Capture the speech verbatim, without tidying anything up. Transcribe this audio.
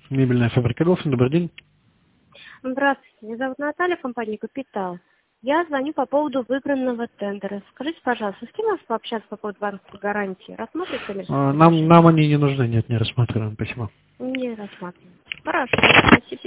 Мебельная фабрика Голфин, добрый день. Здравствуйте, меня зовут Наталья, компания «Капитал». Я звоню по поводу выигранного тендера. Скажите, пожалуйста, с кем у нас пообщаться по поводу банковской гарантии? Рассмотрите коммерческое А, Нам, предложение? нам они не нужны, нет, не рассматриваем, спасибо. Не рассматриваем. Хорошо, спасибо.